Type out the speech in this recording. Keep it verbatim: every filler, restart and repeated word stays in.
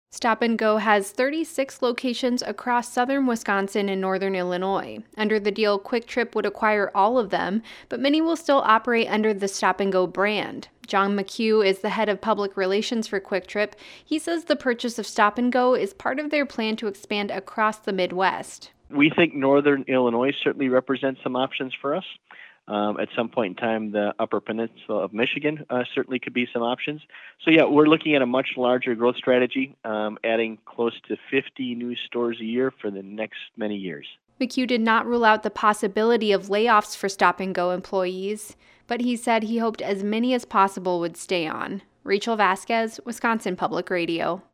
Stop and Go has thirty-six locations across southern Wisconsin and northern Illinois. Under the deal, Kwik Trip would acquire all of them, but many will still operate under the Stop and Go brand. John McHugh is the head of public relations for Kwik Trip. He says the purchase of Stop and Go is part of their plan to expand across the Midwest. We think northern Illinois certainly represents some options for us. Um, at some point in time, the Upper Peninsula of Michigan uh, certainly could be some options. So yeah, we're looking at a much larger growth strategy, um, adding close to fifty new stores a year for the next many years. McHugh did not rule out the possibility of layoffs for Stop and Go employees, but he said he hoped as many as possible would stay on. Rachel Vasquez, Wisconsin Public Radio.